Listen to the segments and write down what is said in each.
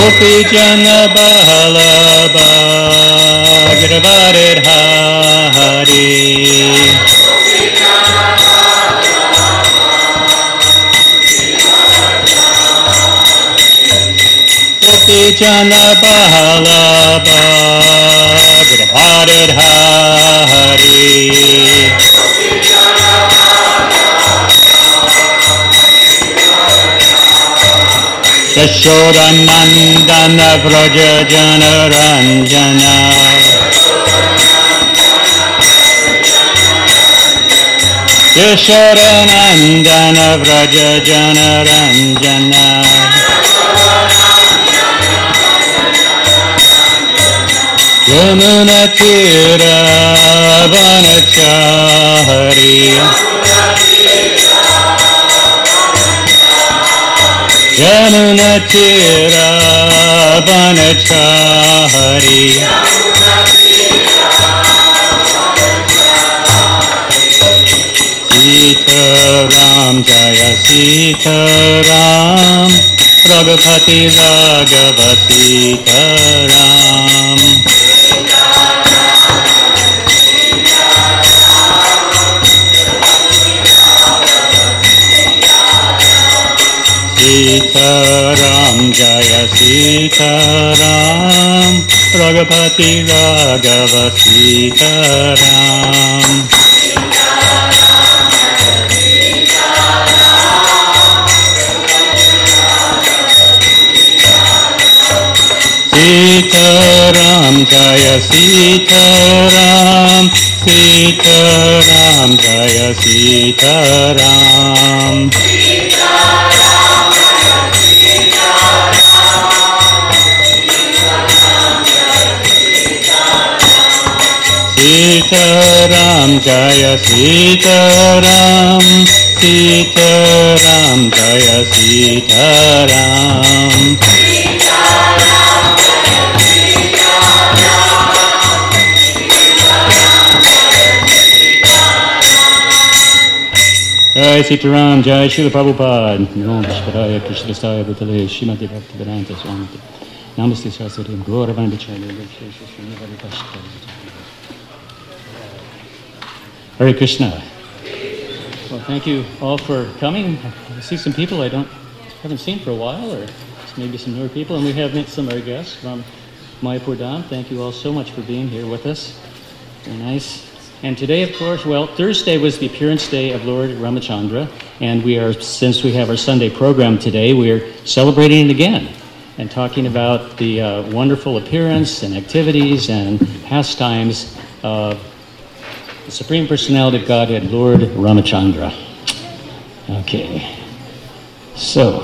Gopi Jana Bahalaba Giravarir Hari Gopi Jana Bahalaba Giravarir Hari Yashodanandana Vraja Jana Ranjana Yashodanandana Vraja Jana Ranjana Yamuna Tira Vanachari Yamuna Tira Vanachari Sitaram Jaya Sitaram Raghupati Raghava Sitaram Sitaram Jaya Sitaram Raghupati Raghava Sitaram Sitaram Jaya Sitaram Sitaram Jaya Sitaram Sitaram Jaya Sitaram Sitaram Jaya Sitaram Jai Sitaram Jai Srila Prabhupada Om Shkaraya Krishna Staya Bhutale Shrimati Bhaktivedanta Swami Namaste Saraswati Gauravani Chari Hare Krishna. Well, thank you all for coming. I see some people I haven't seen for a while, or maybe some newer people, and we have met some of our guests from Mayapur Dham. Thank you all so much for being here with us. Very nice. And today, of course, Thursday was the appearance day of Lord Ramachandra, and since we have our Sunday program today, we are celebrating it again and talking about the wonderful appearance and activities and pastimes of the Supreme Personality of Godhead, Lord Ramachandra. Okay, so,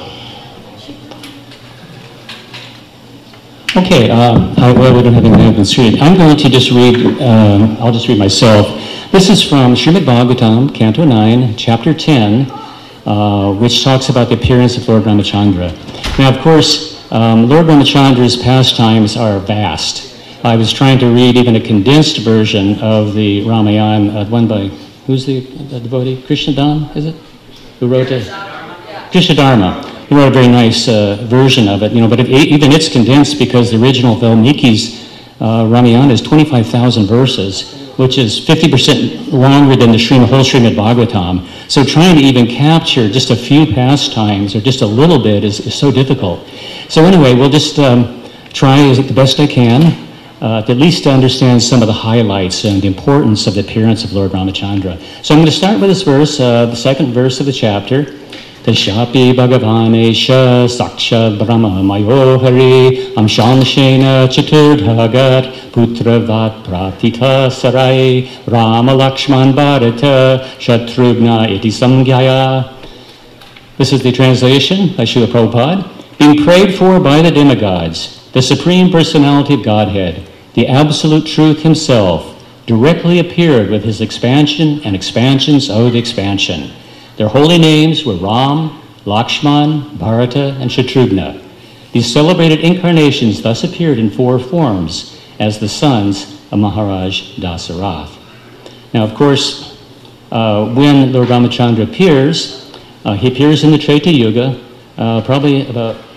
we don't have anything to read. I'm going to just read, I'll just read myself. This is from Srimad Bhagavatam, Canto 9, Chapter 10, which talks about the appearance of Lord Ramachandra. Now, of course, Lord Ramachandra's pastimes are vast. I was trying to read even a condensed version of the Ramayana, one by, who's the devotee? Krishnadas, is it? Who wrote it? Krishnadharma. He wrote a very nice version of it, but even it's condensed because the original Valmiki's Ramayana is 25,000 verses, which is 50% longer than the whole Srimad Bhagavatam. So trying to even capture just a few pastimes or just a little bit is so difficult. So anyway, we'll just try the best I can to at least understand some of the highlights and the importance of the appearance of Lord Ramachandra. So I'm going to start with this verse, the second verse of the chapter. Tashapi Bhagavanesha Sakshat Brahma Mayo Hari Amshamshena Chaturdhagat Putravat Pratita Sarai Rama Lakshman Bharata Shatrugna Iti Samgyaya. This is the translation by Srila Prabhupada. Being prayed for by the demigods, the Supreme Personality of Godhead, the Absolute Truth Himself, directly appeared with His expansion and expansions of the expansion. Their holy names were Ram, Lakshman, Bharata, and Shatrugna. These celebrated incarnations thus appeared in four forms as the sons of Maharaj Dasarath. Now, of course, when Lord Ramachandra appears, he appears in the Treta Yuga, probably about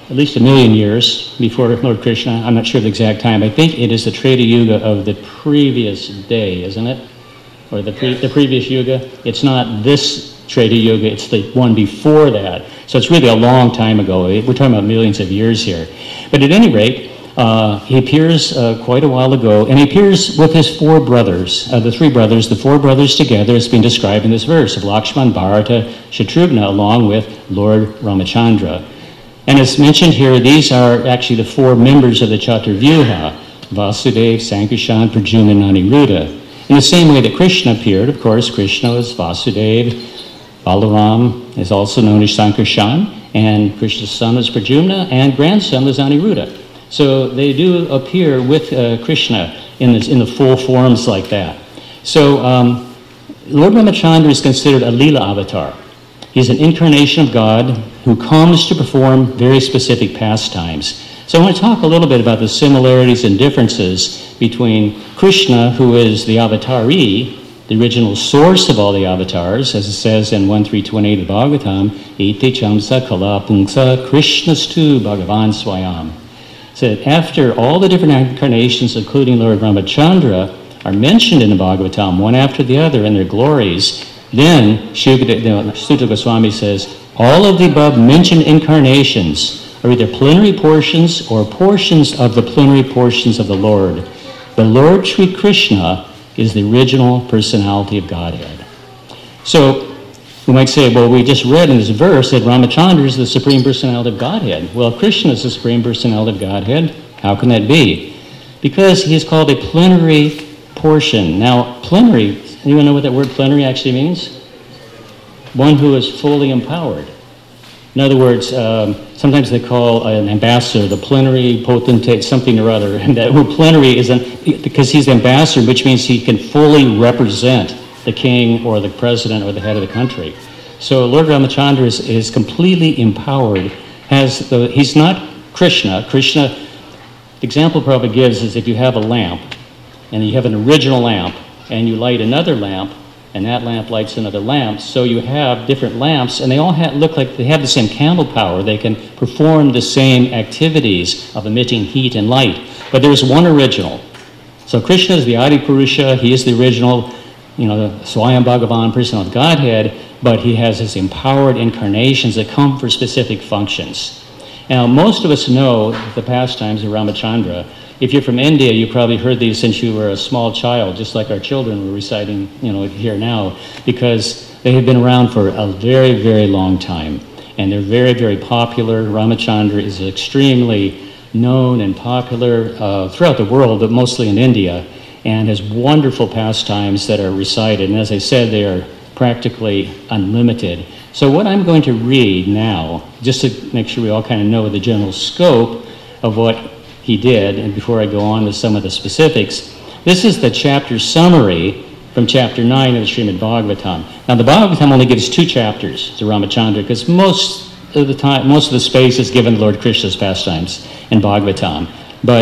at least 1 million years before Lord Krishna. I'm not sure of the exact time. I think it is the Treta Yuga of the previous day, isn't it? Or the previous Yuga. It's not this Treta Yuga, it's the one before that. So it's really a long time ago. We're talking about millions of years here. But at any rate, he appears quite a while ago, and he appears with his four brothers, the three brothers, the four brothers together has been described in this verse of Lakshman, Bharata, Shatrughna, along with Lord Ramachandra. And as mentioned here, these are actually the four members of the Chaturvyuha, Vasudeva, Sankarshan, Pradyumna, and Aniruddha. In the same way that Krishna appeared, of course, Krishna is Vasudeva, Balaram is also known as Sankarshan, and Krishna's son is Pradyumna, and grandson is Aniruddha. So they do appear with Krishna in the full forms like that. So Lord Ramachandra is considered a Leela avatar. He's an incarnation of God who comes to perform very specific pastimes. So I want to talk a little bit about the similarities and differences between Krishna, who is the avatari, the original source of all the avatars, as it says in 1.3.28 of the Bhagavatam, Iti chamsa kala pungsa Krishnastu Bhagavan Swayam. So after all the different incarnations, including Lord Ramachandra, are mentioned in the Bhagavatam, one after the other in their glories, then Suta Goswami says, all of the above mentioned incarnations are either plenary portions or portions of the plenary portions of the Lord. The Lord Sri Krishna is the original personality of Godhead. So we might say, well, we just read in this verse that Ramachandra is the Supreme Personality of Godhead. Well, Krishna is the Supreme Personality of Godhead. How can that be? Because he is called a plenary portion. Now, plenary, anyone know what that word plenary actually means? One who is fully empowered. In other words, sometimes they call an ambassador the plenary potentate something or other. And that word plenary is because he's the ambassador, which means he can fully represent the king or the president or the head of the country. So Lord Ramachandra is completely empowered. He's not Krishna. Krishna, the example probably gives is if you have a lamp, and you have an original lamp, and you light another lamp, and that lamp lights another lamp, so you have different lamps, and they all look like they have the same candle power. They can perform the same activities of emitting heat and light, but there's one original. So Krishna is the Adi Purusha. He is the original, the Swayam Bhagavan, person of Godhead, but he has his empowered incarnations that come for specific functions. Now, most of us know the pastimes of Ramachandra. If you're from India, you probably heard these since you were a small child, just like our children were reciting, here now, because they have been around for a very, very long time, and they're very, very popular. Ramachandra is extremely known and popular throughout the world, but mostly in India, and has wonderful pastimes that are recited. And as I said, they are practically unlimited. So what I'm going to read now, just to make sure we all kind of know the general scope of what he did, and before I go on with some of the specifics, this is the chapter summary from chapter 9 of the Srimad Bhagavatam. Now, the Bhagavatam only gives 2 chapters to Ramachandra because most of the space is given to Lord Krishna's pastimes in Bhagavatam.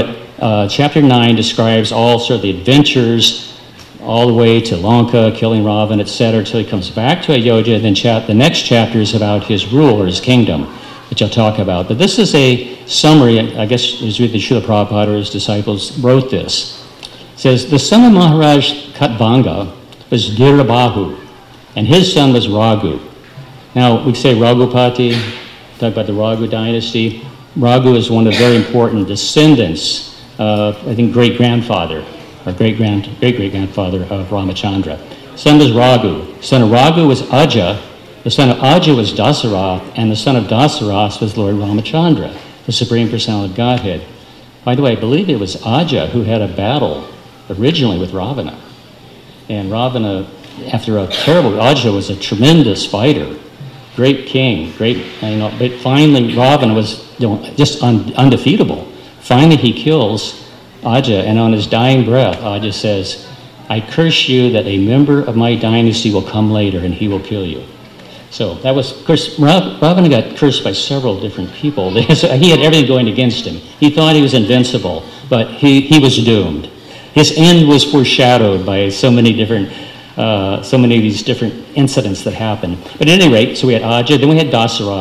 But chapter 9 describes all sort of the adventures all the way to Lanka, killing Ravan, etc., until he comes back to Ayodhya. And then the next chapter is about his rule or his kingdom, which I'll talk about. But this is a summary. I guess it's really Srila Prabhupada or his disciples wrote this. It says, the son of Maharaj Katvanga was Dhirabahu, and his son was Raghu. Now, we say Raghupati, talk about the Raghu dynasty. Raghu is one of the very important descendants of, I think, great-grandfather, or great-great-grandfather of Ramachandra. Son was Raghu. Son of Raghu was Aja. The son of Aja was Dasarath, and the son of Dasarath was Lord Ramachandra, the Supreme Personality of Godhead. By the way, I believe it was Aja who had a battle originally with Ravana. And Ravana, after a terrible, Aja was a tremendous fighter, great king, but finally Ravana was just undefeatable. Finally he kills Aja, and on his dying breath, Aja says, I curse you that a member of my dynasty will come later and he will kill you. So that was, of course, Ravana got cursed by several different people. He had everything going against him. He thought he was invincible, but he was doomed. His end was foreshadowed by so many of these different incidents that happened. But at any rate, so we had Aja, then we had Dasarath.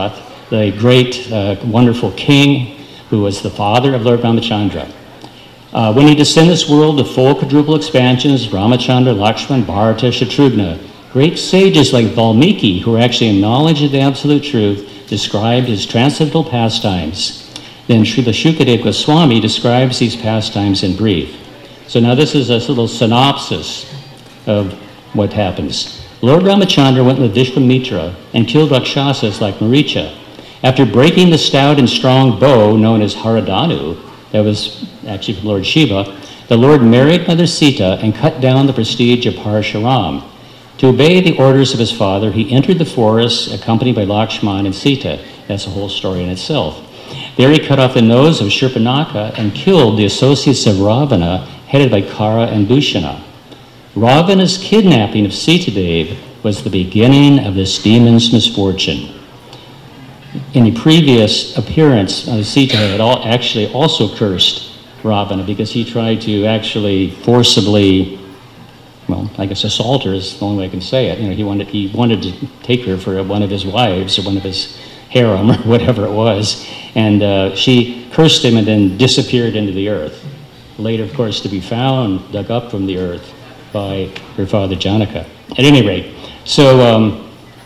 the great, wonderful king who was the father of Lord Ramachandra. When he descended this world, the full quadruple expansions, Ramachandra, Lakshman, Bharata, Shatrughna, great sages like Valmiki, who were actually in knowledge of the absolute truth, described his transcendental pastimes. Then Srila Shukadeva Goswami describes these pastimes in brief. So now this is a little synopsis of what happens. Lord Ramachandra went with Vishwamitra and killed Rakshasas like Maricha. After breaking the stout and strong bow known as Haradanu, that was actually from Lord Shiva, the Lord married Mother Sita and cut down the prestige of Parashuram. To obey the orders of his father, he entered the forest accompanied by Lakshman and Sita. That's a whole story in itself. There he cut off the nose of Shurpanakha and killed the associates of Ravana, headed by Kara and Bhushana. Ravana's kidnapping of Sitadev was the beginning of this demon's misfortune. In a previous appearance, Sita had actually also cursed Ravana because he tried to actually forcibly, well, I guess assault her is the only way I can say it. He wanted to take her for one of his wives or one of his harem or whatever it was, and she cursed him and then disappeared into the earth. Later, of course, to be found, dug up from the earth by her father Janaka. At any rate, so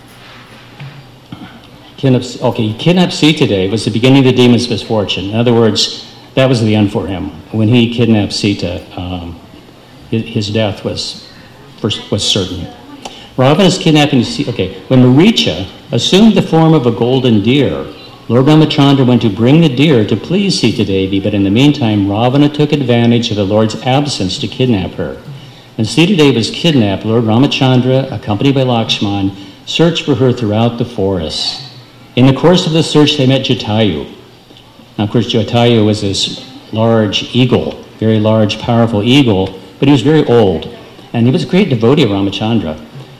he kidnapped Sita was the beginning of the demon's misfortune. In other words, that was the end for him. When he kidnapped Sita, his death was certain. Ravana's kidnapping Sita. When Maricha assumed the form of a golden deer, Lord Ramachandra went to bring the deer to please Sita Devi, but in the meantime, Ravana took advantage of the Lord's absence to kidnap her. When Sita Devi was kidnapped, Lord Ramachandra, accompanied by Lakshman, searched for her throughout the forest. In the course of the search, they met Jatayu. Now, of course, Jatayu was this large eagle, very large, powerful eagle, but he was very old, and he was a great devotee of Ramachandra.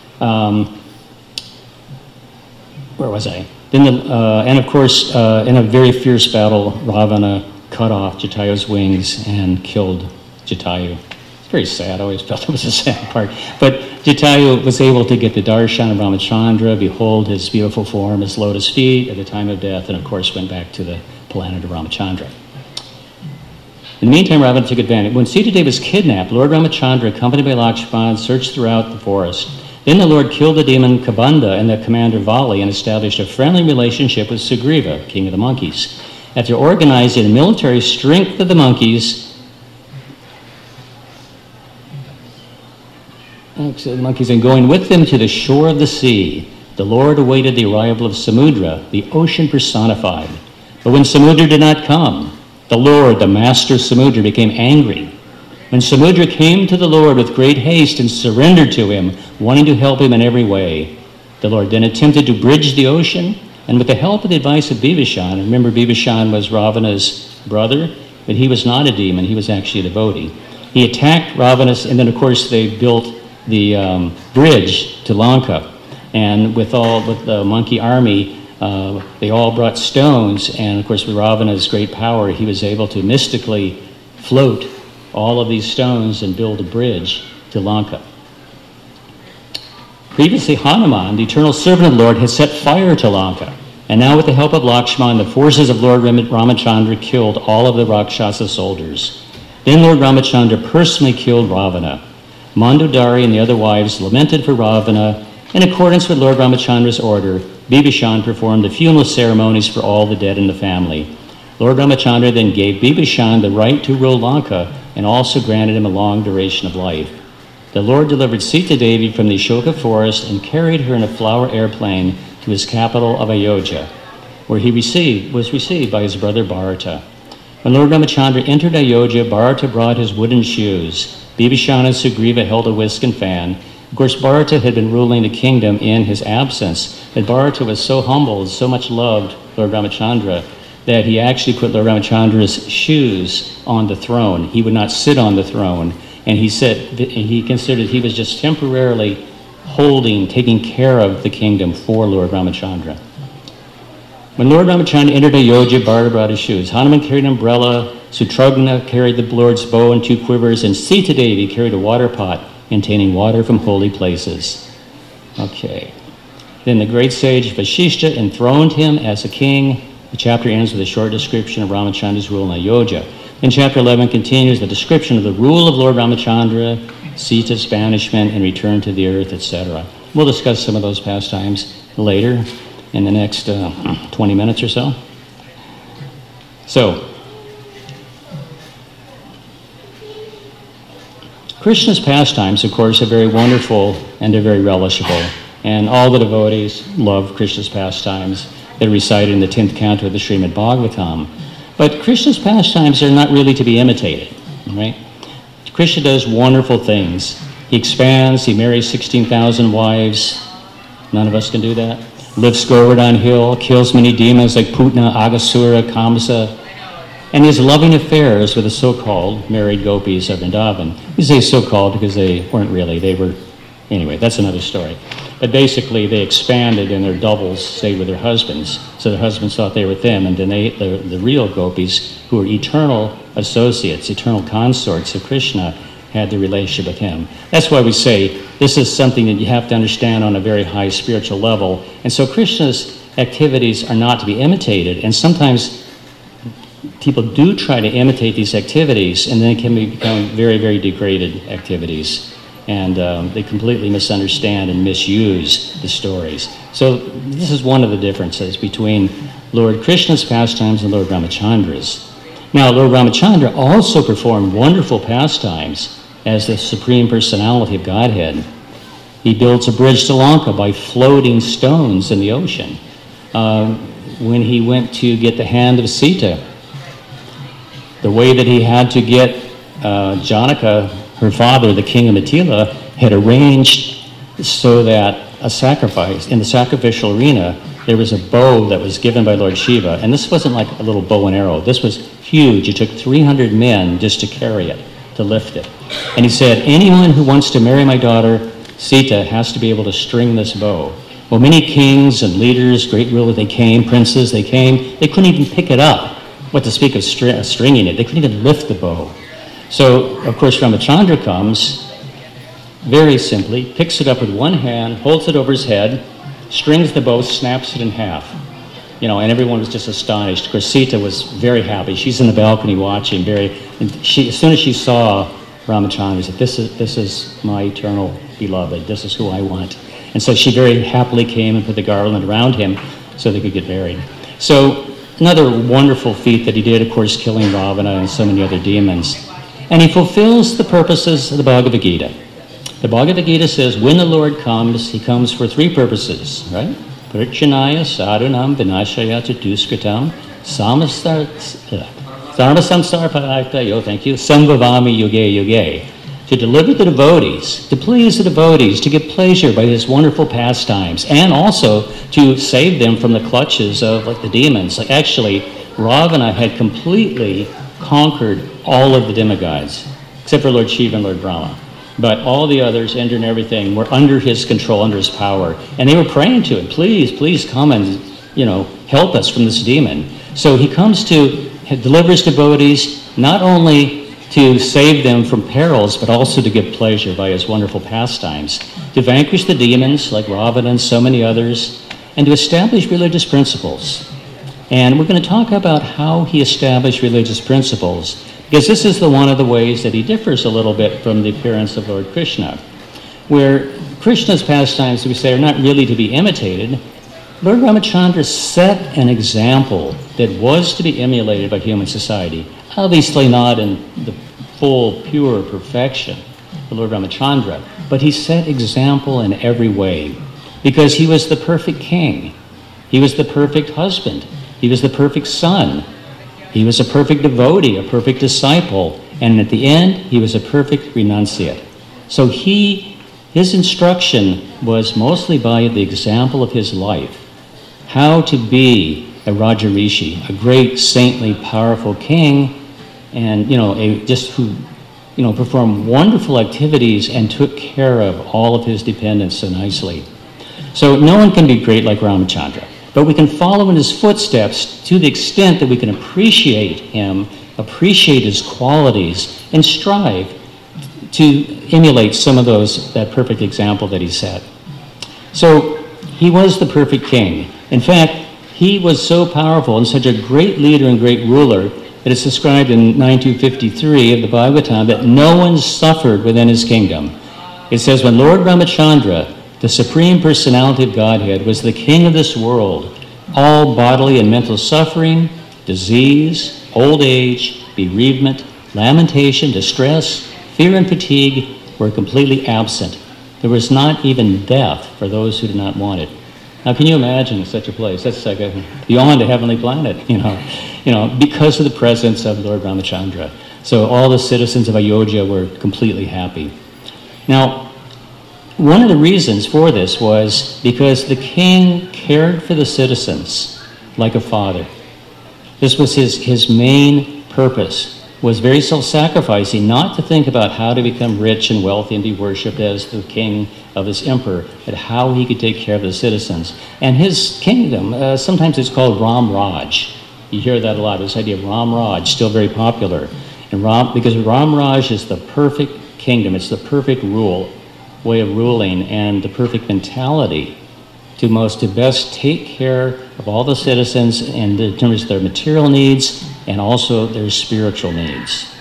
Where was I? And of course, in a very fierce battle, Ravana cut off Jatayu's wings and killed Jatayu. It's very sad. I always felt it was a sad part. But Jatayu was able to get the darshan of Ramachandra, behold his beautiful form, his lotus feet at the time of death, and of course went back to the planet of Ramachandra. In the meantime, Ravana took advantage. When Sita Devi was kidnapped, Lord Ramachandra, accompanied by Lakshman, searched throughout the forest. Then the Lord killed the demon Kabanda and the commander Vali and established a friendly relationship with Sugriva, king of the monkeys. After organizing the military strength of the monkeys, and going with them to the shore of the sea, the Lord awaited the arrival of Samudra, the ocean personified. But when Samudra did not come, the Lord, the master Samudra, became angry. When Samudra came to the Lord with great haste and surrendered to him, wanting to help him in every way, the Lord then attempted to bridge the ocean, and with the help and the advice of Bibhishan, remember Bibhishan was Ravana's brother, but he was not a demon, he was actually a devotee. He attacked Ravana, and then of course they built the bridge to Lanka, and with the monkey army, they all brought stones, and of course with Ravana's great power, he was able to mystically float all of these stones and build a bridge to Lanka. Previously, Hanuman, the eternal servant of the Lord, had set fire to Lanka, and now with the help of Lakshman, the forces of Lord Ramachandra killed all of the Rakshasa soldiers. Then Lord Ramachandra personally killed Ravana. Mandodari and the other wives lamented for Ravana. In accordance with Lord Ramachandra's order, Bibhishan performed the funeral ceremonies for all the dead in the family. Lord Ramachandra then gave Bibhishan the right to rule Lanka and also granted him a long duration of life. The Lord delivered Sita Devi from the Ashoka forest and carried her in a flower airplane to his capital of Ayodhya, where he was received by his brother Bharata. When Lord Ramachandra entered Ayodhya, Bharata brought his wooden shoes. Bibhishan and Sugriva held a whisk and fan. Of course, Bharata had been ruling the kingdom in his absence, but Bharata was so humble and so much loved Lord Ramachandra that he actually put Lord Ramachandra's shoes on the throne. He would not sit on the throne, and he said he considered he was just temporarily taking care of the kingdom for Lord Ramachandra. When Lord Ramachandra entered Ayodhya, Bharata brought his shoes. Hanuman carried an umbrella, Shatrughna carried the Lord's bow and 2 quivers, and Sita Devi carried a water pot containing water from holy places. Okay. Then the great sage Vasishta enthroned him as a king. The chapter ends with a short description of Ramachandra's rule in Ayodhya. Then chapter 11 continues the description of the rule of Lord Ramachandra, Sita's banishment and return to the earth, etc. We'll discuss some of those pastimes later in the next 20 minutes or so. So, Krishna's pastimes, of course, are very wonderful and they're very relishable. And all the devotees love Krishna's pastimes. They're recited in the 10th canto of the Srimad Bhagavatam. But Krishna's pastimes are not really to be imitated, right? Krishna does wonderful things. He expands, he marries 16,000 wives. None of us can do that. Lifts Govardhan Hill, kills many demons like Putna, Aghasura, Kamsa, and his loving affairs with the so-called married gopis of Vrindavan. We say so-called because they weren't really. They were, anyway, that's another story. But basically, they expanded and their doubles stayed with their husbands. So their husbands thought they were with them, and then the real gopis, who were eternal associates, eternal consorts of Krishna, had the relationship with him. That's why we say this is something that you have to understand on a very high spiritual level. And so Krishna's activities are not to be imitated, and sometimes people do try to imitate these activities, and then it can become very, very degraded activities. And they completely misunderstand and misuse the stories. So this is one of the differences between Lord Krishna's pastimes and Lord Ramachandra's. Now, Lord Ramachandra also performed wonderful pastimes as the Supreme Personality of Godhead. He builds a bridge to Lanka by floating stones in the ocean. When he went to get the hand of Sita, the way that he had to get Janaka, her father, the king of Mithila, had arranged so that a sacrifice, in the sacrificial arena, there was a bow that was given by Lord Shiva. And this wasn't like a little bow and arrow. This was huge. It took 300 men just to carry it, to lift it. And he said, anyone who wants to marry my daughter, Sita, has to be able to string this bow. Well, many kings and leaders, great rulers, they came, princes, they came. They couldn't even pick it up. What to speak of stringing it. They couldn't even lift the bow. So, of course, Ramachandra comes, very simply, picks it up with one hand, holds it over his head, strings the bow, snaps it in half. You know, and everyone was just astonished. Of course, Sita was very happy. She's in the balcony watching, as soon as she saw Ramachandra, she said, this is my eternal beloved. This is who I want. And so she very happily came and put the garland around him so they could get married. So, another wonderful feat that he did, of course, killing Ravana and so many other demons. And he fulfills the purposes of the Bhagavad Gita. The Bhagavad Gita says when the Lord comes, he comes for three purposes, right? Parichanaya sadhunam vinashaya chaduskritam sarvasamsarpadayo, thank you, sambhavami yuge yuge. To deliver the devotees, to please the devotees, to give pleasure by his wonderful pastimes, and also to save them from the clutches of the demons. Like actually, Ravana had completely conquered all of the demigods, except for Lord Shiva and Lord Brahma. But all the others, Indra and everything, were under his control, under his power. And they were praying to him, please, please come and, help us from this demon. So he comes to deliver his devotees, not only to save them from perils, but also to give pleasure by his wonderful pastimes, to vanquish the demons like Ravana and so many others, and to establish religious principles. And we're going to talk about how he established religious principles, because this is one of the ways that he differs a little bit from the appearance of Lord Krishna. Where Krishna's pastimes, we say, are not really to be imitated, Lord Ramachandra set an example that was to be emulated by human society. Obviously not in the full, pure perfection of Lord Ramachandra, but he set example in every way, because he was the perfect king. He was the perfect husband. He was the perfect son. He was a perfect devotee, a perfect disciple. And at the end, he was a perfect renunciate. So his instruction was mostly by the example of his life. How to be a Rajarishi, a great, saintly, powerful king, and, who performed wonderful activities and took care of all of his dependents so nicely. So no one can be great like Ramachandra. But we can follow in his footsteps to the extent that we can appreciate him, appreciate his qualities, and strive to emulate some of that perfect example that he set. So he was the perfect king. In fact, he was so powerful and such a great leader and great ruler that it's described in 9253 of the Bhagavatam that no one suffered within his kingdom. It says, when Lord Ramachandra, the Supreme Personality of Godhead, was the king of this world, all bodily and mental suffering, disease, old age, bereavement, lamentation, distress, fear, and fatigue were completely absent. There was not even death for those who did not want it. Now, can you imagine such a place? That's like beyond a heavenly planet, because of the presence of Lord Ramachandra. So all the citizens of Ayodhya were completely happy. Now, one of the reasons for this was because the king cared for the citizens like a father. This was his main purpose, was very self-sacrificing, not to think about how to become rich and wealthy and be worshipped as the king of this emperor, but how he could take care of the citizens. And his kingdom, sometimes it's called Ram Raj. You hear that a lot, this idea of Ram Raj, still very popular. And because Ram Raj is the perfect kingdom, it's the perfect way of ruling, and the perfect mentality to best take care of all the citizens in terms of their material needs and also their spiritual needs.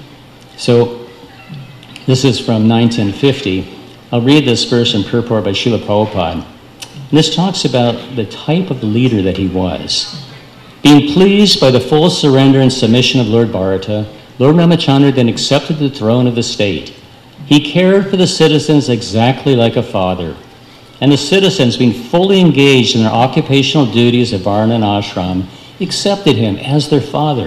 So this is from 1950. I'll read this verse in purport by Srila Prabhupada. And this talks about the type of leader that he was. Being pleased by the full surrender and submission of Lord Bharata, Lord Ramachandra then accepted the throne of the state. He cared for the citizens exactly like a father. And the citizens, being fully engaged in their occupational duties of Varna and Ashram, accepted him as their father.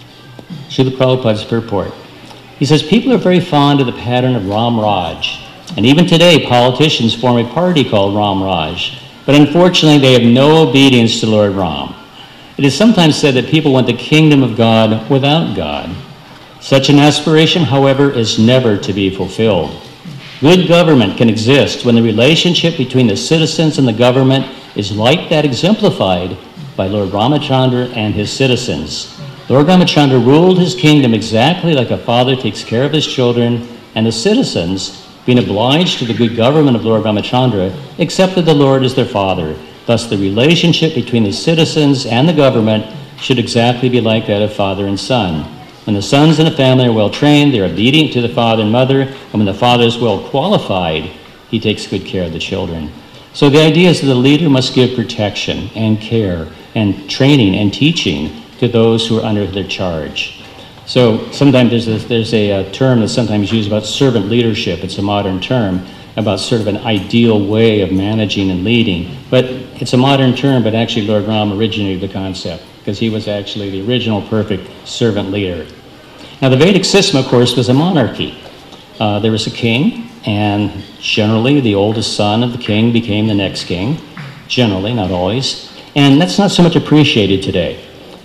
Srila Prabhupada's purport. He says, people are very fond of the pattern of Ram Raj. And even today, politicians form a party called Ram Raj. But unfortunately, they have no obedience to Lord Ram. It is sometimes said that people want the kingdom of God without God. Such an aspiration, however, is never to be fulfilled. Good government can exist when the relationship between the citizens and the government is like that exemplified by Lord Ramachandra and his citizens. Lord Ramachandra ruled his kingdom exactly like a father takes care of his children, and the citizens, being obliged to the good government of Lord Ramachandra, accepted the Lord as their father. Thus, the relationship between the citizens and the government should exactly be like that of father and son. When the sons in a family are well trained, they are obedient to the father and mother, and when the father is well qualified, he takes good care of the children. So the idea is that the leader must give protection and care and training and teaching to those who are under their charge. So sometimes there's a term that's sometimes used about servant leadership. It's a modern term about sort of an ideal way of managing and leading. But it's a modern term, but actually Lord Ram originated the concept because he was actually the original perfect servant leader. Now the Vedic system, of course, was a monarchy. There was a king, and generally the oldest son of the king became the next king. Generally, not always. And that's not so much appreciated today.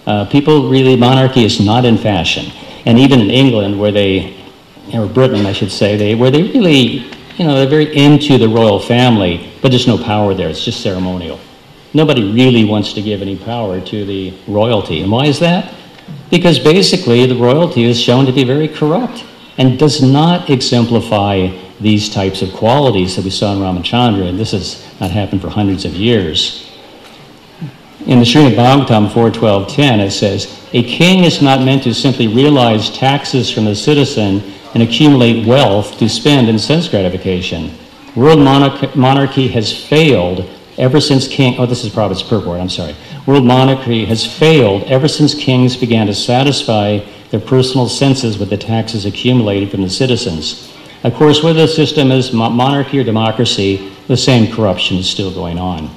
Monarchy is not in fashion. And even in England, or Britain, I should say, they're very into the royal family, but there's no power there. It's just ceremonial. Nobody really wants to give any power to the royalty. And why is that? Because basically the royalty is shown to be very corrupt and does not exemplify these types of qualities that we saw in Ramachandra, and this has not happened for hundreds of years. In the Srimad Bhagavatam 4.12.10, it says, a king is not meant to simply realize taxes from the citizen and accumulate wealth to spend in sense gratification. World monarchy has failed ever since this is Prabhupada's purport, I'm sorry. World monarchy has failed ever since kings began to satisfy their personal senses with the taxes accumulated from the citizens. Of course, whether the system is monarchy or democracy, the same corruption is still going on.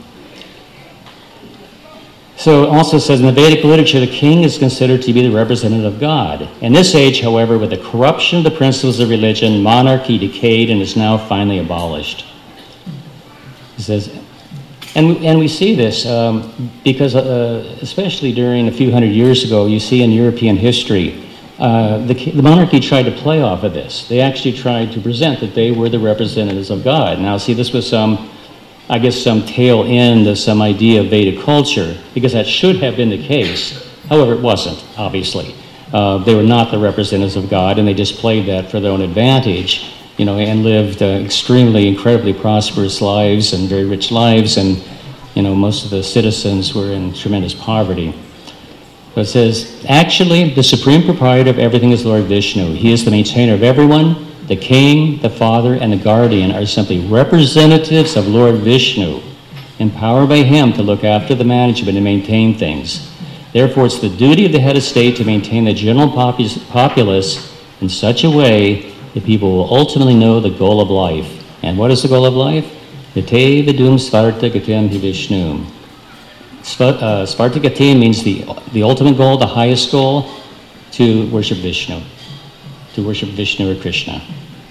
So it also says in the Vedic literature, the king is considered to be the representative of God. In this age, however, with the corruption of the principles of religion, monarchy decayed and is now finally abolished. It says, and we see this because especially during a few hundred years ago, you see in European history, the monarchy tried to play off of this. They actually tried to present that they were the representatives of God. Now, see, this was some tail end of some idea of Vedic culture, because that should have been the case. However, it wasn't, obviously. They were not the representatives of God, and they just played that for their own advantage, and lived incredibly prosperous lives and very rich lives, and most of the citizens were in tremendous poverty. So it says, actually, the supreme proprietor of everything is Lord Vishnu. He is the maintainer of everyone. The king, the father, and the guardian are simply representatives of Lord Vishnu, empowered by him to look after the management and maintain things. Therefore, it's the duty of the head of state to maintain the general populace in such a way that people will ultimately know the goal of life. And what is the goal of life? Yate vidum svarta gatim hi Vishnum. Svarta gatim means the ultimate goal, the highest goal, to worship Vishnu. To worship Vishnu or Krishna.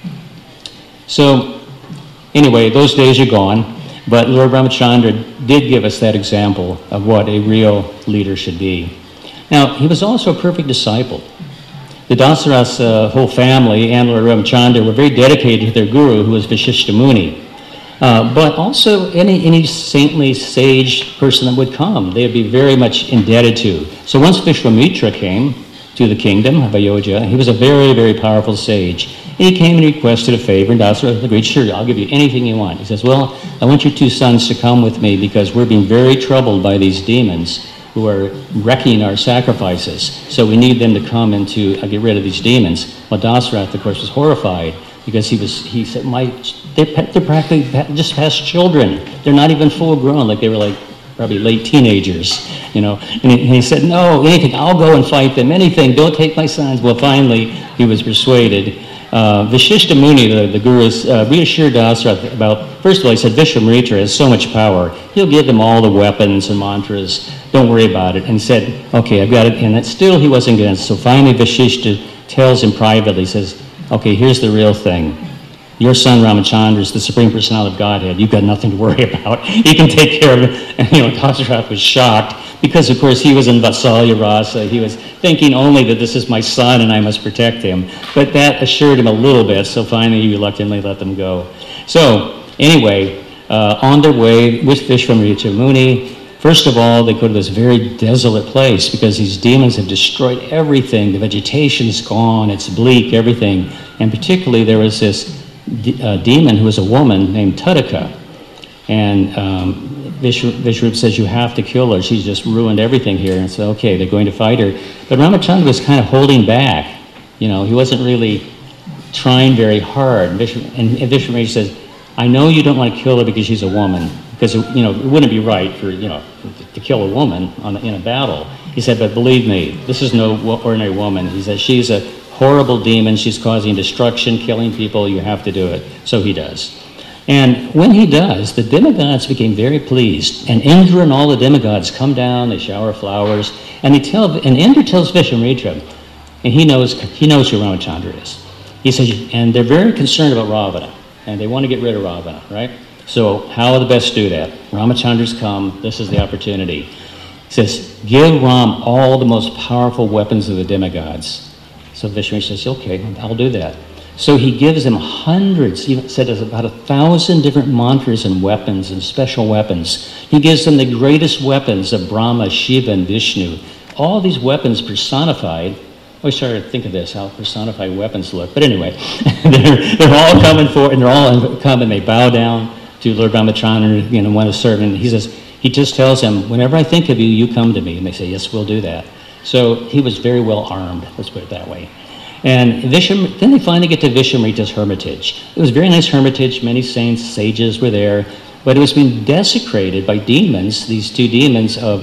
So, anyway, those days are gone. But Lord Ramachandra did give us that example of what a real leader should be. Now, he was also a perfect disciple. The Dasarath's whole family and Lord Ramachandra were very dedicated to their guru, who was Vashishta Muni. But also any saintly, sage person that would come, they would be very much indebted to. So once Vishwamitra came to the kingdom of Ayodhya, he was a very, very powerful sage. And he came and requested a favor, and Dasarath agreed, sure, I'll give you anything you want. He says, well, I want your two sons to come with me because we're being very troubled by these demons who are wrecking our sacrifices. So we need them to come and to get rid of these demons. Well, Dasarath, of course, was horrified because he said, they're practically just past children. They're not even full grown, like they were probably late teenagers, And he said, no, anything, I'll go and fight them, anything, don't take my sons. Well, finally, he was persuaded. Vashishta Muni, the gurus, reassured Dasarath about, first of all, he said, Vishwamitra has so much power. He'll give them all the weapons and mantras. Don't worry about it. And he said, okay, I've got it. And still he wasn't against. So finally Vashishta tells him privately, says, okay, here's the real thing. Your son Ramachandra is the Supreme Personality of Godhead. You've got nothing to worry about. He can take care of it. And Dasarath was shocked because, of course, he was in Vatsalya Rasa. He was thinking only that this is my son and I must protect him. But that assured him a little bit, so finally he reluctantly let them go. So, anyway, on their way with Vishwamitra Muni, first of all, they go to this very desolate place because these demons have destroyed everything. The vegetation's gone, it's bleak, everything. And particularly there was this demon who was a woman named Tadaka. And Vishrup says, you have to kill her. She's just ruined everything here. And so, okay, they're going to fight her. But Ramachandra was kind of holding back. He wasn't really trying very hard. And Vishwamitra says, I know you don't want to kill her because she's a woman. Because, it wouldn't be right for, to kill a woman in a battle. He said, but believe me, this is no ordinary woman. He says, she's a horrible demon. She's causing destruction, killing people. You have to do it. So he does. And when he does, the demigods became very pleased. And Indra and all the demigods come down, they shower flowers, and Indra tells Vishwamitra, and he knows who Ramachandra is. He says, and they're very concerned about Ravana, and they want to get rid of Ravana, right? So how will the best do that? Ramachandra's come, this is the opportunity. He says, give Ram all the most powerful weapons of the demigods. So Vishwamitra says, okay, I'll do that. So he gives them hundreds, he said there's about 1,000 different mantras and weapons and special weapons. He gives them the greatest weapons of Brahma, Shiva, and Vishnu. All these weapons personified. I always started to think of this, how personified weapons look. But anyway, they're all coming forward, and they're all come and they bow down to Lord Ramachandra, want to serve. And he just tells them, whenever I think of you, you come to me. And they say, yes, we'll do that. So he was very well armed, let's put it that way. And then they finally get to Vishwamrita's hermitage. It was a very nice hermitage. Many saints, sages were there. But it was being desecrated by demons, these two demons of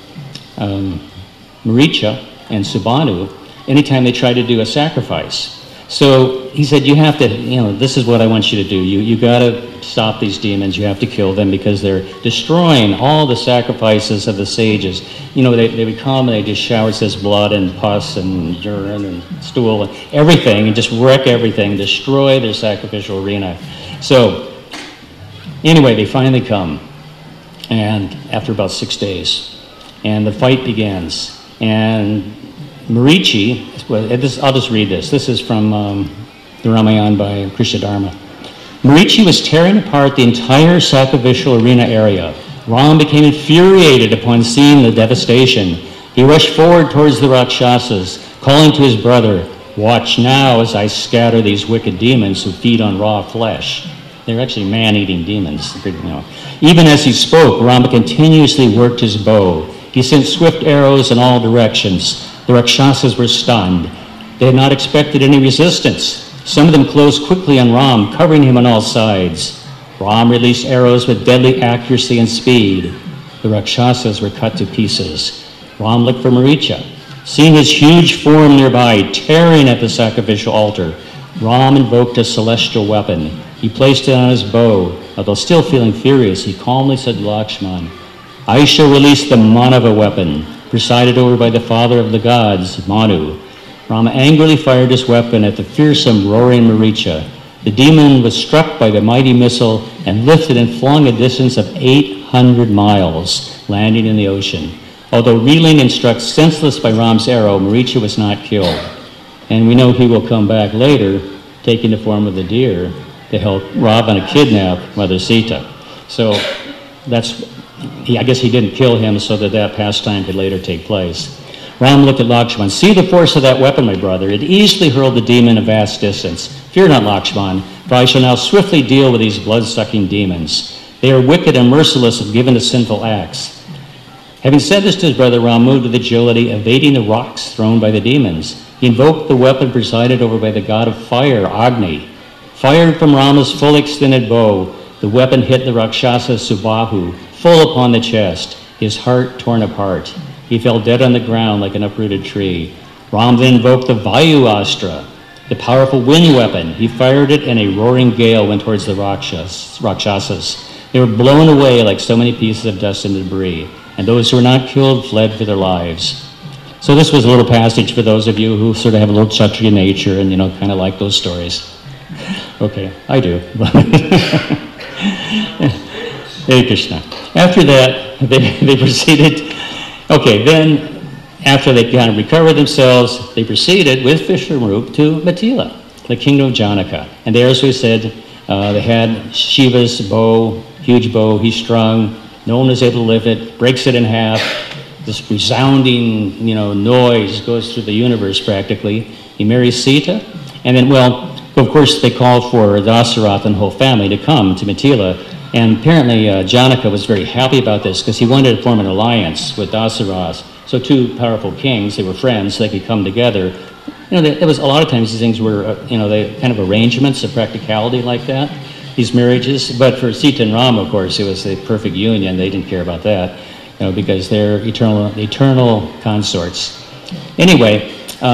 Maricha and Subhanu, anytime they tried to do a sacrifice. So he said, you have to, this is what I want you to do. You got to stop these demons. You have to kill them because they're destroying all the sacrifices of the sages. They would come and they just shower, says, blood and pus and urine and stool and everything, and just wreck everything, destroy their sacrificial arena. So anyway, they finally come, and after about 6 days, and the fight begins. And Marichi, I'll just read this. This is from the Ramayana by Krishna Dharma. Marichi was tearing apart the entire sacrificial arena area. Ram became infuriated upon seeing the devastation. He rushed forward towards the Rakshasas, calling to his brother, watch now as I scatter these wicked demons who feed on raw flesh. They're actually man-eating demons. Even as he spoke, Rama continuously worked his bow. He sent swift arrows in all directions. The Rakshasas were stunned. They had not expected any resistance. Some of them closed quickly on Ram, covering him on all sides. Ram released arrows with deadly accuracy and speed. The Rakshasas were cut to pieces. Ram looked for Maricha. Seeing his huge form nearby, tearing at the sacrificial altar, Ram invoked a celestial weapon. He placed it on his bow. Although still feeling furious, he calmly said to Lakshman, "I shall release the Manava weapon, presided over by the father of the gods, Manu." Rama angrily fired his weapon at the fearsome, roaring Maricha. The demon was struck by the mighty missile and lifted and flung a distance of 800 miles, landing in the ocean. Although reeling and struck senseless by Ram's arrow, Maricha was not killed. And we know he will come back later, taking the form of the deer, to help Ravana kidnap Mother Sita. So I guess he didn't kill him so that pastime could later take place. Ram looked at Lakshman. "See the force of that weapon, my brother. It easily hurled the demon a vast distance. Fear not, Lakshman, for I shall now swiftly deal with these blood-sucking demons. They are wicked and merciless and given to sinful acts." Having said this to his brother, Ram moved with agility, evading the rocks thrown by the demons. He invoked the weapon presided over by the god of fire, Agni. Fired from Rama's full extended bow, the weapon hit the Rakshasa Subahu, full upon the chest, his heart torn apart. He fell dead on the ground like an uprooted tree. Ram then invoked the Vayu Astra, the powerful wind weapon. He fired it, and a roaring gale went towards the Rakshasas. They were blown away like so many pieces of dust and debris, and those who were not killed fled for their lives. So this was a little passage for those of you who sort of have a little Kshatriya nature and, kind of like those stories. Okay, I do. Hare Krishna. After that, they proceeded. Okay, then after they kind of recovered themselves, they proceeded with Vishnurup to Mithila, the kingdom of Janaka. And there, as we said, they had Shiva's bow, huge bow, he strung. No one was able to lift it, breaks it in half. This resounding, noise goes through the universe practically. He marries Sita, and then, of course, they called for Dasarath and the whole family to come to Mithila. And apparently Janaka was very happy about this because he wanted to form an alliance with Dasarath. So two powerful kings, they were friends, so they could come together. There was a lot of times these things were, they kind of arrangements of practicality like that, these marriages. But for Sita and Rama, of course, it was a perfect union. They didn't care about that, because they're eternal consorts. Anyway,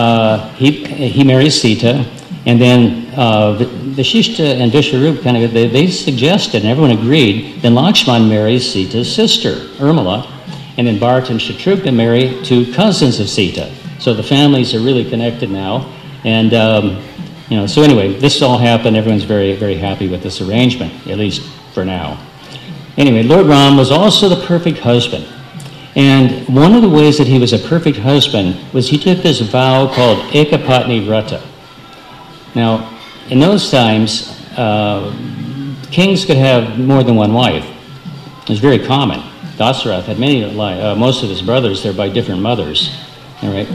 he marries Sita. And then Vashishta and Vishnurup they suggested, and everyone agreed, then Lakshman marries Sita's sister, Urmila, and then Bharata and Shatrughna marry two cousins of Sita. So the families are really connected now. And, so anyway, this all happened. Everyone's very, very happy with this arrangement, at least for now. Anyway, Lord Ram was also the perfect husband. And one of the ways that he was a perfect husband was he took this vow called Ekapatni Vrata. Now, in those times, kings could have more than one wife. It was very common. Dasarath had most of his brothers there by different mothers. All right.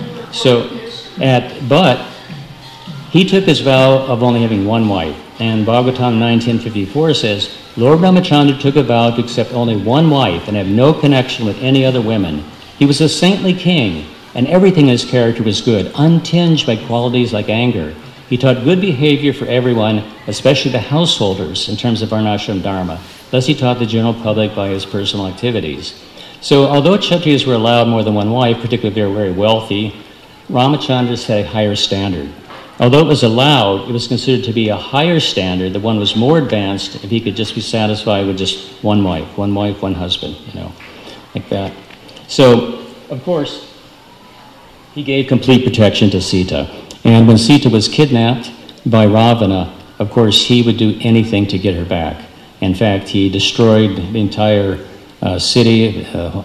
But he took his vow of only having one wife. And Bhagavatam 9:1054 says, Lord Ramachandra took a vow to accept only one wife and have no connection with any other women. He was a saintly king, and everything in his character was good, untinged by qualities like anger. He taught good behavior for everyone, especially the householders, in terms of Varnashram Dharma. Thus he taught the general public by his personal activities. So although Kshatriyas were allowed more than one wife, particularly if they were very wealthy, Ramachandra set a higher standard. Although it was allowed, it was considered to be a higher standard, that one was more advanced if he could just be satisfied with just one wife, one husband, like that. So, of course, he gave complete protection to Sita. And when Sita was kidnapped by Ravana, of course, he would do anything to get her back. In fact, he destroyed the entire city,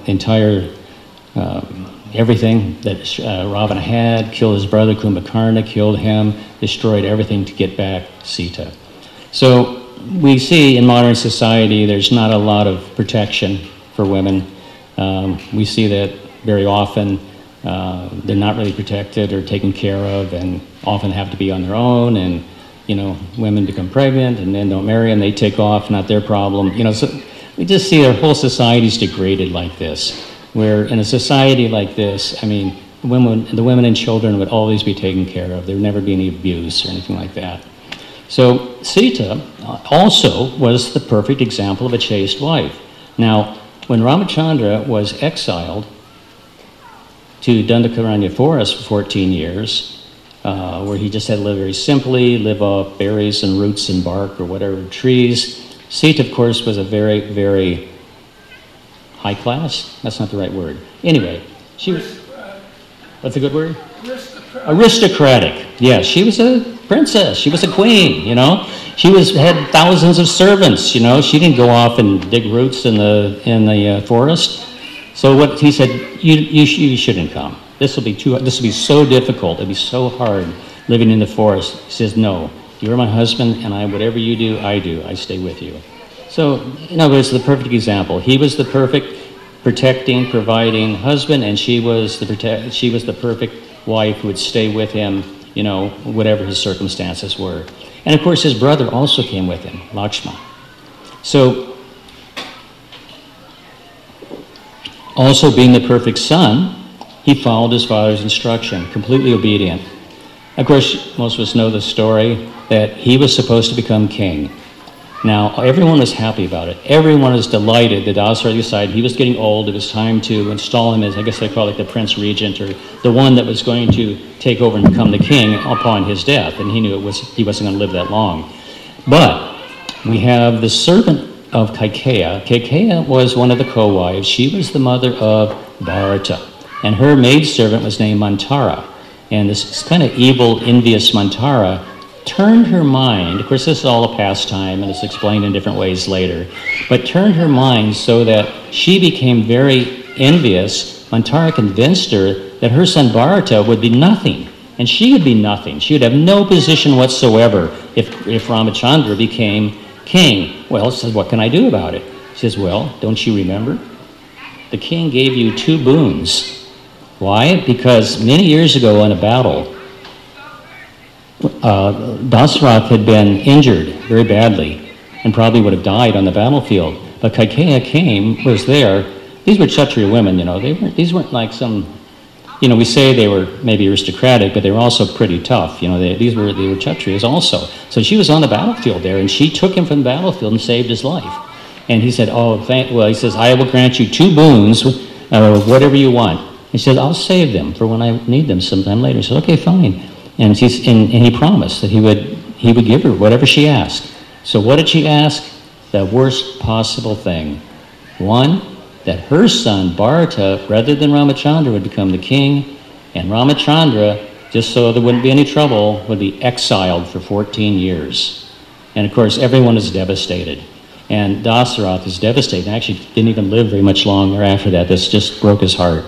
everything that Ravana had, killed his brother Kumbhakarna, killed him, destroyed everything to get back Sita. So we see in modern society there's not a lot of protection for women. We see that very often. They're not really protected or taken care of and often have to be on their own. And women become pregnant and then don't marry and they take off, not their problem. So we just see our whole society's degraded like this, where in a society like this, the women and children would always be taken care of. There would never be any abuse or anything like that. So Sita also was the perfect example of a chaste wife. Now, when Ramachandra was exiled to Dandakaranya forest for 14 years, where he just had to live very simply, live off berries and roots and bark or whatever trees. Sita, of course, was a very, very high class. That's not the right word. Anyway, she was... What's a good word? Aristocratic. Yeah, she was a princess. She was a queen, She had thousands of servants, She didn't go off and dig roots in the forest. So what he said, you shouldn't come. This will be so difficult. It'll be so hard living in the forest. He says, no, you're my husband, and whatever you do. I stay with you. So, it's the perfect example. He was the perfect protecting, providing husband, and she was the perfect wife who would stay with him, whatever his circumstances were. And of course, his brother also came with him, Lakshmana. So, also being the perfect son, he followed his father's instruction, completely obedient. Of course, most of us know the story that he was supposed to become king. Now, everyone was happy about it. Everyone was delighted that Dasara decided he was getting old. It was time to install him as, I guess they call it the prince regent, or the one that was going to take over and become the king upon his death. And he knew he wasn't going to live that long. But we have the servant of Kaikeya. Kaikeya was one of the co-wives. She was the mother of Bharata. And her maidservant was named Mantara. And this kind of evil, envious Mantara turned her mind, of course this is all a pastime and it's explained in different ways later, but turned her mind so that she became very envious. Mantara convinced her that her son Bharata would be nothing, and she would be nothing. She would have no position whatsoever if Ramachandra became king. Well, she says, what can I do about it? She says, well, don't you remember? The king gave you 2 boons. Why? Because many years ago in a battle, Dasarath had been injured very badly and probably would have died on the battlefield. But Kaikeya was there. These were Kshatriya women, these weren't like some, we say they were maybe aristocratic, but they were also pretty tough. They were Kshatriyas also. So she was on the battlefield there, and she took him from the battlefield and saved his life. And he said, he says, I will grant you 2 boons, whatever you want. He said, I'll save them for when I need them sometime later. He said, okay, fine. And he promised that he would give her whatever she asked. So what did she ask? The worst possible thing. One, that her son, Bharata, rather than Ramachandra, would become the king, and Ramachandra, just so there wouldn't be any trouble, would be exiled for 14 years. And of course, everyone is devastated. And Dasarath is devastated. Actually, didn't even live very much longer after that. This just broke his heart.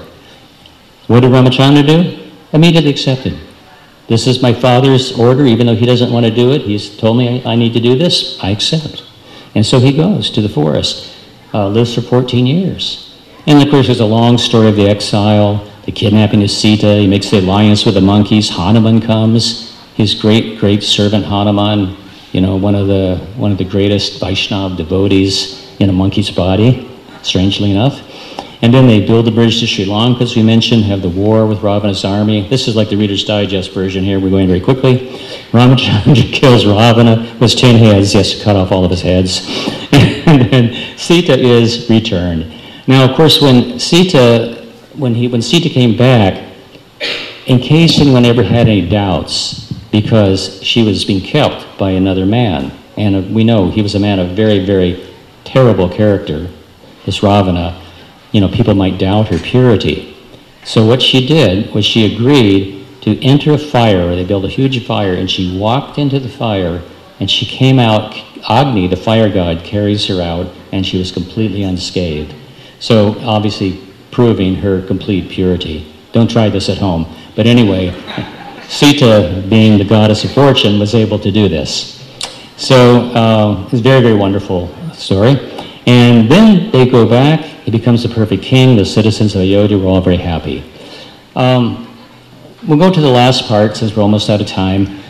What did Ramachandra do? Immediately accepted. This is my father's order, even though he doesn't want to do it. He's told me I need to do this. I accept. And so he goes to the forest, lives for 14 years. And of course, there's a long story of the exile, the kidnapping of Sita. He makes the alliance with the monkeys. Hanuman comes, his great servant Hanuman, one of the greatest Vaishnava devotees in a monkey's body, strangely enough. And then they build the bridge to Sri Lanka, as we mentioned, have the war with Ravana's army. This is like the Reader's Digest version here. We're going very quickly. Ramachandra kills Ravana, was 10 heads. He has to cut off all of his heads. And then Sita is returned. Now, of course, when Sita came back, in case anyone ever had any doubts, because she was being kept by another man, and we know he was a man of very, very terrible character, this Ravana, people might doubt her purity. So what she did was she agreed to enter a fire. They built a huge fire, and she walked into the fire, and she came out. Agni, the fire god, carries her out, and she was completely unscathed. So obviously proving her complete purity. Don't try this at home. But anyway, Sita, being the goddess of fortune, was able to do this. So it's a very, very wonderful story. And then they go back. He becomes the perfect king. The citizens of Ayodhya were all very happy. We'll go to the last part, since we're almost out of time.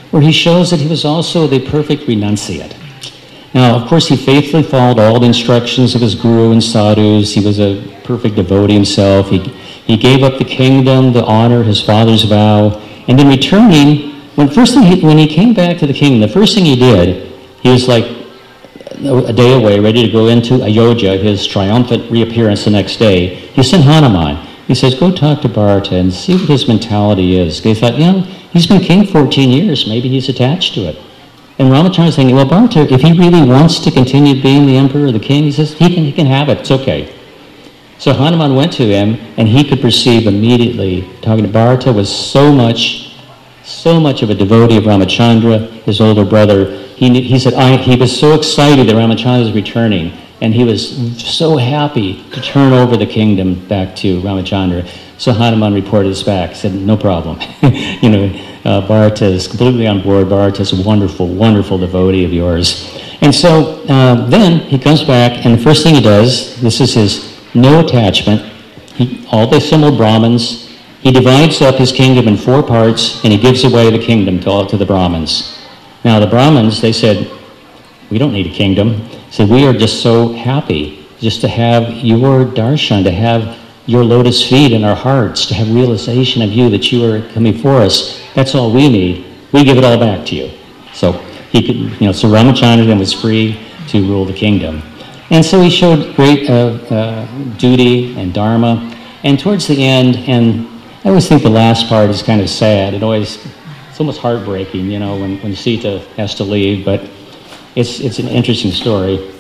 where he shows that he was also the perfect renunciate. Now, of course, he faithfully followed all the instructions of his guru and sadhus. He was a perfect devotee himself. He gave up the kingdom, the honor, his father's vow, and then returning, when he came back to the kingdom, the first thing he did, he was like a day away, ready to go into Ayodhya, his triumphant reappearance the next day. He sent Hanuman. He says, go talk to Bharata and see what his mentality is. They thought, he's been king 14 years. Maybe he's attached to it. And Ramachandra was thinking, well, Bharata, if he really wants to continue being the emperor or the king, he says, he can have it. It's okay. So Hanuman went to him, and he could perceive immediately, talking to Bharata was so much of a devotee of Ramachandra, his older brother. He said he was so excited that Ramachandra was returning, and he was so happy to turn over the kingdom back to Ramachandra. So Hanuman reported this back, said, no problem. Bharata is completely on board. Bharata is a wonderful, wonderful devotee of yours. And so then he comes back, and the first thing he does, this is his no attachment. All the assembled Brahmins, he divides up his kingdom in 4 parts, and he gives away the kingdom to the Brahmins. Now the Brahmins, they said, we don't need a kingdom. They said, we are just so happy just to have your darshan, to have your lotus feet in our hearts, to have realization of you, that you are coming for us. That's all we need. We give it all back to you. So he could, so Ramachandra then was free to rule the kingdom. And so he showed great duty and dharma. And towards the end, and I always think the last part is kind of sad. It's almost heartbreaking, when Sita has to leave, but it's an interesting story.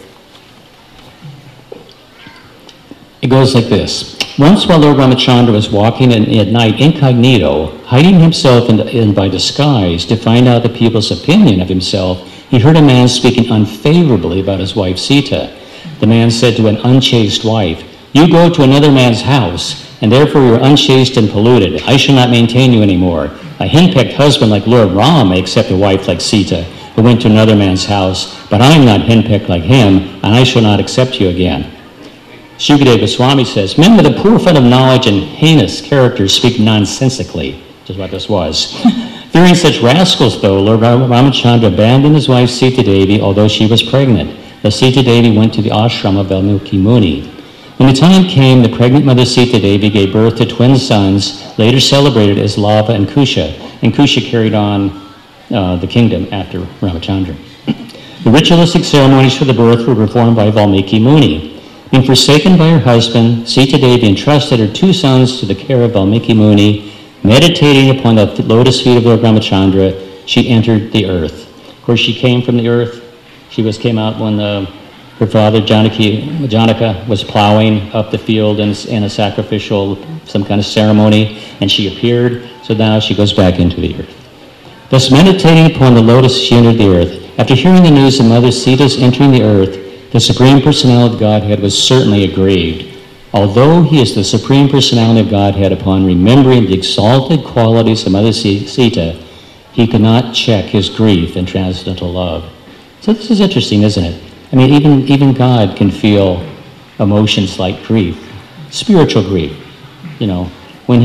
It goes like this. Once while Lord Ramachandra was walking at night incognito, hiding himself by disguise to find out the people's opinion of himself, he heard a man speaking unfavorably about his wife Sita. The man said to an unchaste wife, you go to another man's house, and therefore you are unchaste and polluted. I shall not maintain you anymore. A henpecked husband like Lord Ram may accept a wife like Sita, who went to another man's house, but I am not henpecked like him, and I shall not accept you again. Shukadeva Goswami says, men with a poor fund of knowledge and heinous characters speak nonsensically, which is what this was. Fearing such rascals, though, Lord Ramachandra abandoned his wife Sita Devi, although she was pregnant. The Sita Devi went to the ashram of Valmiki Muni. When the time came, the pregnant mother Sita Devi gave birth to twin sons, later celebrated as Lava and Kusha, and Kusha carried on the kingdom after Ramachandra. The ritualistic ceremonies for the birth were performed by Valmiki Muni. Being forsaken by her husband, Sita Devi entrusted her 2 sons to the care of Valmiki Muni. Meditating upon the lotus feet of Lord Ramachandra, she entered the earth. Of course, she came from the earth. She came out when her father, Janaka, was plowing up the field in a sacrificial, some kind of ceremony, and she appeared. So now she goes back into the earth. Thus, meditating upon the lotus, she entered the earth. After hearing the news of Mother Sita's entering the earth, the Supreme Personality of Godhead was certainly aggrieved. Although he is the Supreme Personality of Godhead, upon remembering the exalted qualities of Mother Sita, he could not check his grief and transcendental love. So this is interesting, isn't it? I mean, even God can feel emotions like grief, spiritual grief. When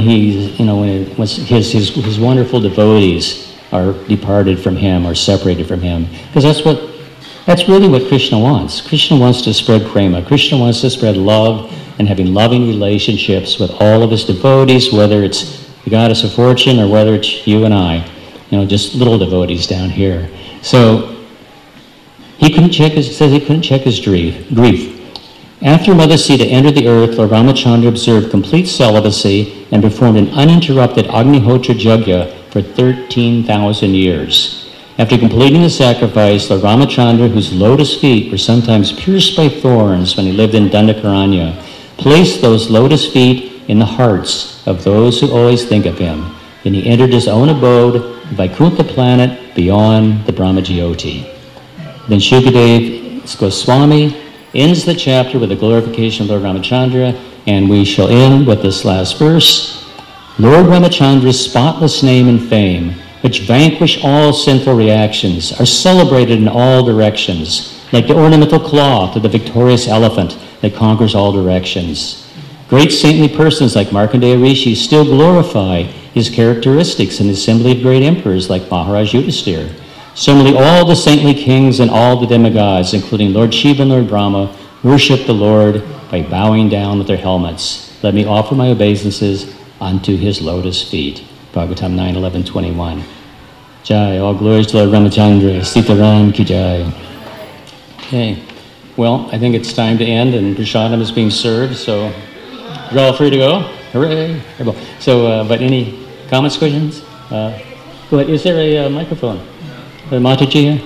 his wonderful devotees are departed from him or separated from him, because that's really what Krishna wants. Krishna wants to spread prema. Krishna wants to spread love and having loving relationships with all of his devotees, whether it's the goddess of fortune or whether it's you and I, just little devotees down here. So he couldn't check his grief. After Mother Sita entered the earth, Lord Ramachandra observed complete celibacy and performed an uninterrupted Agnihotra Yajna for 13,000 years. After completing the sacrifice, Lord Ramachandra, whose lotus feet were sometimes pierced by thorns when he lived in Dandakaranya, placed those lotus feet in the hearts of those who always think of him. Then he entered his own abode, Vaikuntha planet, beyond the Brahmajyoti. Then Shukadeva Goswami ends the chapter with the glorification of Lord Ramachandra, and we shall end with this last verse. Lord Ramachandra's spotless name and fame, which vanquish all sinful reactions, are celebrated in all directions, like the ornamental cloth of the victorious elephant that conquers all directions. Great saintly persons like Markandeya Rishi still glorify his characteristics in the assembly of great emperors like Maharaj Yudhisthira. Similarly, all the saintly kings and all the demigods, including Lord Shiva and Lord Brahma, worship the Lord by bowing down with their helmets. Let me offer my obeisances unto his lotus feet. Bhagavatam 9:11-21. Jai, all glories to Lord Ramachandra, Sitaram ki jai. Okay, well, I think it's time to end, and prasadam is being served, so you're all free to go. Hooray! So, but any comments, questions? Go ahead. Is there a microphone? Mataji here?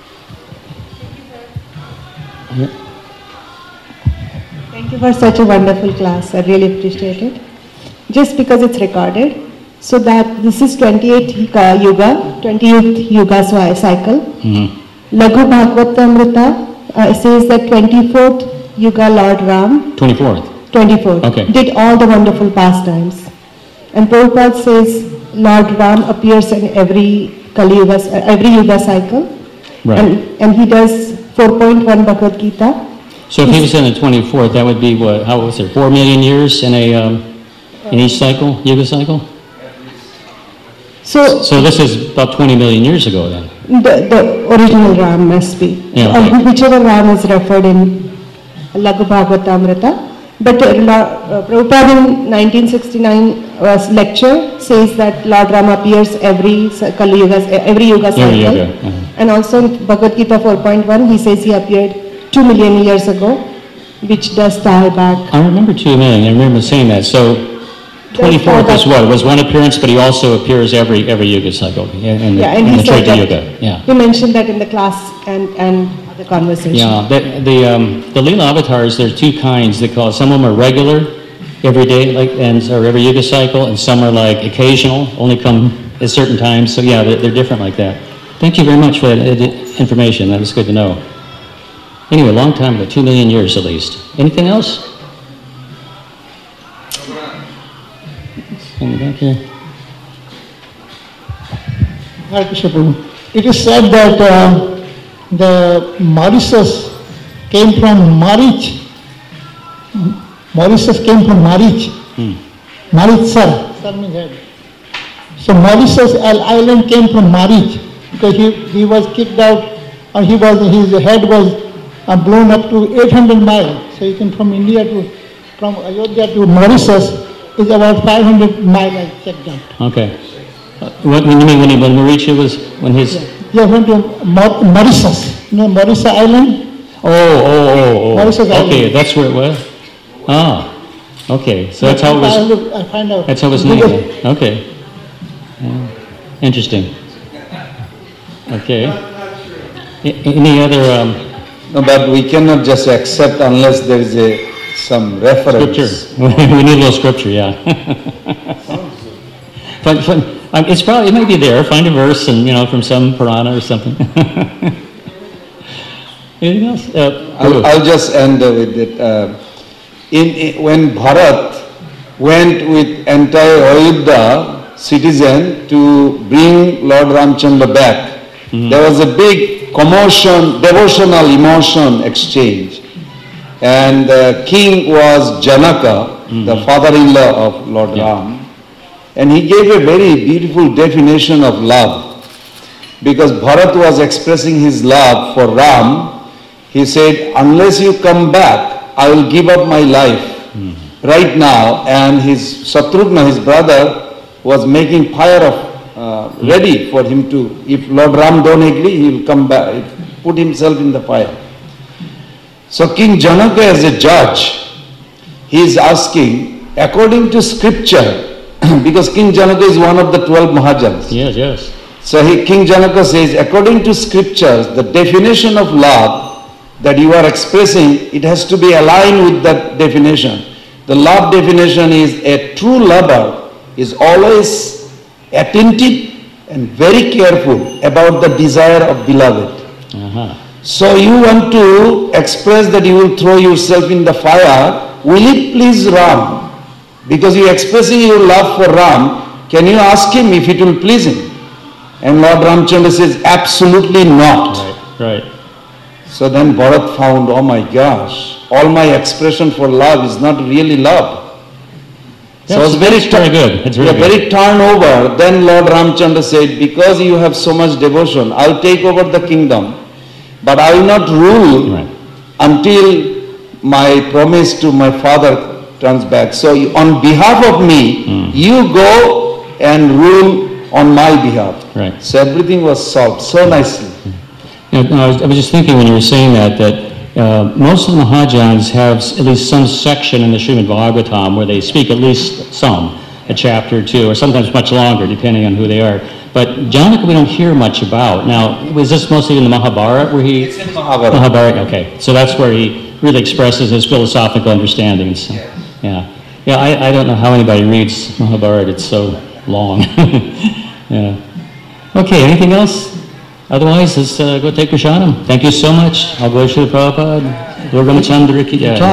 Thank you for such a wonderful class. I really appreciate it. Just because it's recorded, so that this is 28th Yuga cycle. Mm-hmm. Laghu Bhagavatamrita says that 24th Yuga Lord Ram. 24th. Okay. Did all the wonderful pastimes. And Prabhupada says Lord Ram appears in every Yuga cycle. Right. And he does 4.1 Bhagavad Gita. So if he was in the 24th, that would be what? How was it? 4 million years in each cycle, Yuga cycle. So this is about 20 million years ago then. The original Ram must be. Yeah, okay. Whichever Ram is referred in Laghu Bhagavatamrita. But Prabhupada in 1969 lecture says that Lord Ram appears every Yuga cycle. And also in Bhagavad Gita 4.1 he says he appeared 2 million years ago, which does tie back. I remember 2 million. I remember saying that. So 24th is what? It was one appearance, but he also appears every Yuga cycle. In the Treta Yuga. Yeah. He mentioned that in the class and the conversation. Yeah. The Leela avatars, there are two kinds. They call it. Some of them are regular, every day, or every Yuga cycle, and some are like occasional, only come at certain times. So yeah, they're different like that. Thank you very much for that information. That was good to know. Anyway, a long time ago, 2 million years at least. Anything else? Back here. Hare Krishna Prabhu. It is said that the Mauritius came from Marich. Mauritius came from Marich. Marich sir. Sir means head. So Mauritius island came from Marich because he was kicked out, and his head was blown up to 800 miles. So you can from Ayodhya to Mauritius is about 500 miles, I checked that. Okay. What you mean when Mauritius was, when his... Yeah, went to Mauritius. You know Mauritius Island? Oh. Mauritius Island. Okay, that's where it was? Ah, okay. So that's how it was... I find out. That's how it was named. Okay. Interesting. Okay. Any other... No, but we cannot just accept unless there is some reference. Scripture. We need a little scripture, yeah. It's probably, it may be there. Find a verse and, from some Purana or something. Anything else? I'll just end with it. When Bharat went with entire Ayodhya citizen to bring Lord Ramchandra back, there was a big commotion, devotional emotion exchange. And the king was Janaka, the father-in-law of Lord Ram. And he gave a very beautiful definition of love. Because Bharat was expressing his love for Ram, he said, unless you come back, I will give up my life right now. And his Satrughna, his brother, was making fire ready for him to, if Lord Ram don't agree, he will come back, put himself in the fire. So King Janaka as a judge, he is asking, according to scripture, because King Janaka is one of the 12 Mahajans. Yes. So King Janaka says, according to scriptures, the definition of love that you are expressing, it has to be aligned with that definition. The love definition is a true lover is always attentive and very careful about the desire of beloved. So you want to express that you will throw yourself in the fire, will it please Ram? Because you are expressing your love for Ram, can you ask him if it will please him? And Lord Ramchandra says, absolutely not. Right. So then Bharat found, oh my gosh, all my expression for love is not really love. So it was very, That's very good. It's really yeah, very turnover. Then Lord Ramchandra said, because you have so much devotion, I'll take over the kingdom, but I will not rule Right. until my promise to my father turns back. So on behalf of me, you go and rule on my behalf. Right. So everything was solved so nicely. Yeah, no, I was just thinking when you were saying that most of the Mahajans have at least some section in the Srimad Bhagavatam where they speak at least some, a chapter or two, or sometimes much longer, depending on who they are. But Janaka we don't hear much about. Now, was this mostly in the Mahabharata where he... It's in Mahabharata. Mahabharata, okay. So that's where he really expresses his philosophical understandings. Yeah. Yeah, I don't know how anybody reads Mahabharata. It's so long. Yeah. Okay, anything else? Otherwise, let's go take Krishanam. Thank you so much. I'll go to the Prabhupada. Lord Ramachandra ki jai.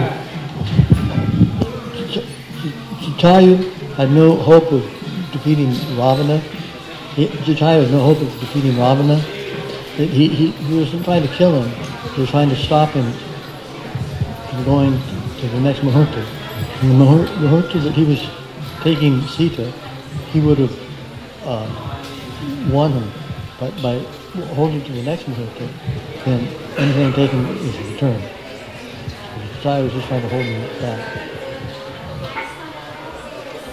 Jatayu had no hope of defeating Ravana. Jatayu had no hope of defeating Ravana. He wasn't trying to kill him. He was trying to stop him from going to the next Muhurta. In the Muhurta that he was taking Sita, he would have won her. But by holding to the next Muhurta, then anything taken is returned. Jatayu was just trying to hold him back.